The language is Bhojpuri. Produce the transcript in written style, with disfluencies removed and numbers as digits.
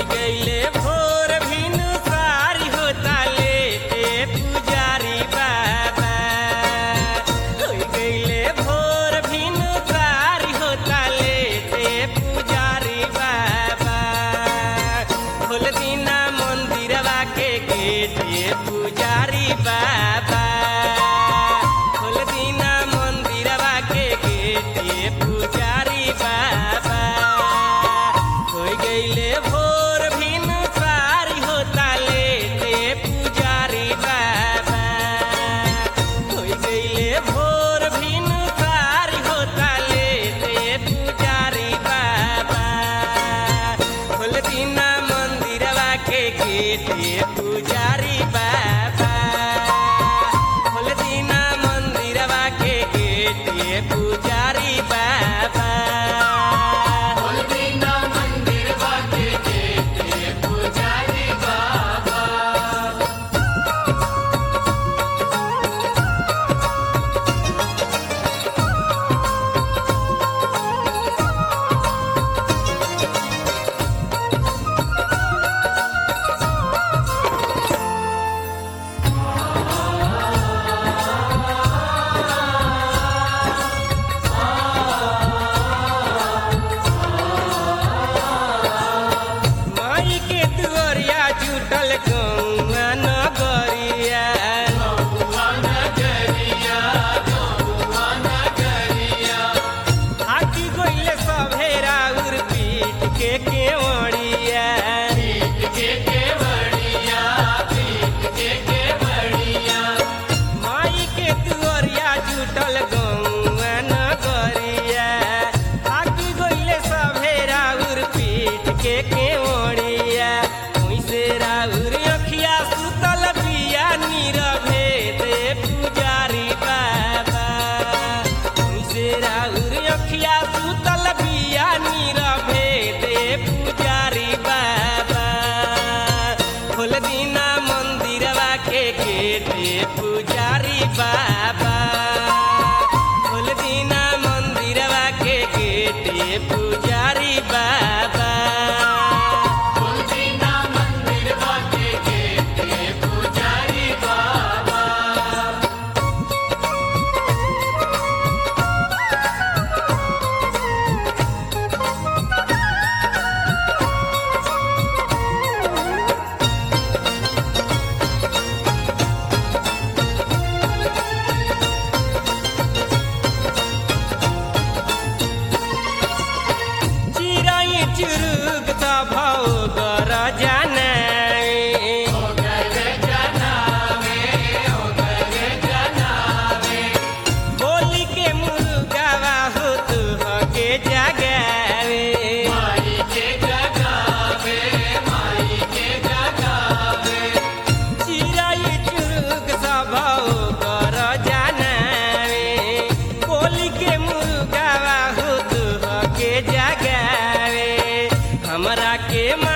गईले भोर भिनु सारी होता लेटे पुजारी बाबा हो गईले भोर भिनु सारी होता लेटे पुजारी बाबा खोल दीना मंदिरवा के गेट ये पुजारी बाबा खोल दीना मंदिरवा के गेट ये पुजारी बाबा हो गईले भोर भिनु सारी होता लेटे पुजारी बाबा हो गईले भोर भिनु सारी होता लेटे पुजारी बाबा खोल दीना मंदिरवा के गेट ये पुजारी बाबा खोल दीना मंदिरवा के गेट ये पुजारी बाबा माई के दुआरिया जुटल गौआ नगरिया हाथी गइले सभेरा उर पीट के केवड़िया माई के दुआरिया जुटल गौआ नगरिया हाथी गइले सभेरा उर पीट के केवड़िया ओइसे राउर अखिया सुतल बिया नीरवे दे पुजारी बाबा ओइसे राउर अखिया सुतल बिया नीरवे दे पुजारी बाबा खोल दीना मंदिरवा के गेट ये पुजारी बाबा खोल दीना मंदिरवा के गेट ये पुजारी बाबा चिराई चुरुक त भाउ गर बोली के मुर्गावा हो तू हके जगावे चिराई चुरुक त भाउ गर बोली के मुर्गावा हो तू हके जगावे हमरा के